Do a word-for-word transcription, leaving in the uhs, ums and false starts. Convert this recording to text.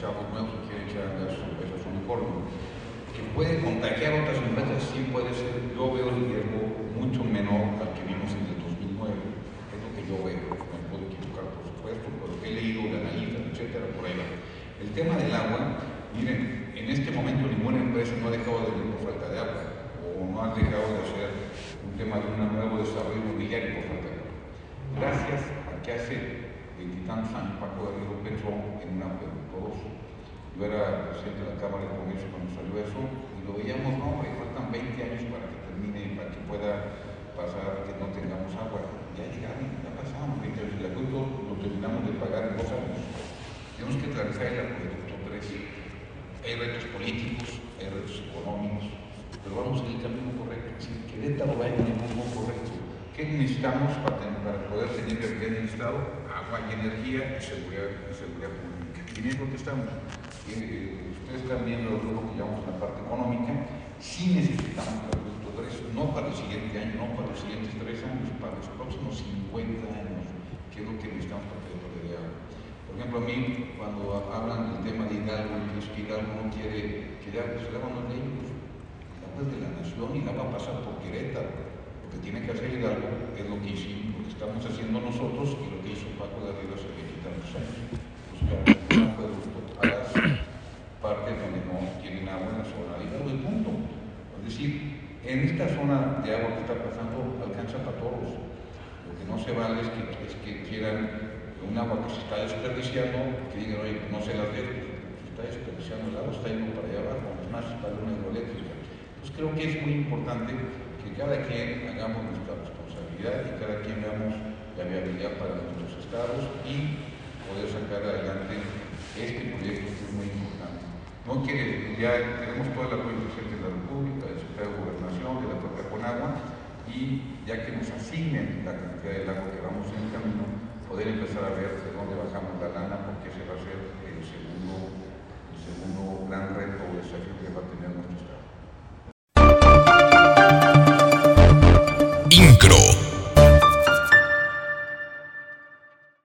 chavos nuevos que quieren echar a andar sus empresas uniformes. Que puede contagiar otras empresas, sí puede ser. Yo veo el riesgo mucho menor al que vimos en el dos mil nueve, es lo que yo veo. Me puedo equivocar, por supuesto, pero he leído de analistas, etcétera, por ahí va. El tema del agua, miren, en este momento ninguna empresa no ha dejado de venir por falta de agua, o no ha dejado de hacer un tema de un nuevo desarrollo inmobiliario por falta de agua. Gracias a que hace veintitantos años Paco de Río pensó en un acueducto. Yo era presidente de la Cámara de Comercio cuando salió eso y lo veíamos, no, hombre, faltan veinte años para que termine, para que pueda pasar, que no tengamos agua. Ya llegaron, ya pasamos veinte años. El acueducto lo terminamos de pagar en dos años. Tenemos que clarificar el acueducto tres. Hay retos políticos, hay retos económicos, pero vamos en el camino correcto. Es decir, Querétaro va en el rumbo correcto. ¿Qué necesitamos para, tener, para poder tener viabilidad en el Estado? Agua y energía y seguridad, y seguridad pública. Y en eso que estamos. Eh, ustedes están viendo lo que llamamos la parte económica. Sí necesitamos el acueducto tres, no para el siguiente año, no para los siguientes tres años, para los próximos cincuenta años, que es lo que necesitamos para tener de agua. Por ejemplo, a mí, cuando hablan del tema de Hidalgo, y es que Hidalgo no quiere que el agua, pues el agua no es de ellos, el agua es de la nación y el agua pasa por Querétaro. Lo que tiene que hacer Hidalgo es lo que hicimos, lo que estamos haciendo nosotros y lo que hizo Paco de Río hace veintitantos años. Buscar un acueducto a las partes donde no tienen agua en la zona de Hidalgo, de punto. Es decir, en esta zona de agua que está pasando alcanza para todos. Lo que no se vale es que, es que quieran un agua que se está desperdiciando, que digan, oye, no se las dejo, se está desperdiciando el agua, está yendo para allá abajo, es más, para una hidroeléctrica. Entonces creo que es muy importante que cada quien hagamos nuestra responsabilidad y cada quien veamos la viabilidad para nuestros estados y poder sacar adelante este proyecto que es muy importante. No quiere, ya tenemos todo el apoyo del presidente de la República, del secretario de Gobernación, de la propia Conagua, y ya que nos asignen la cantidad del agua que vamos en el camino, poder empezar a ver de dónde bajamos la lana, porque ese va a ser el segundo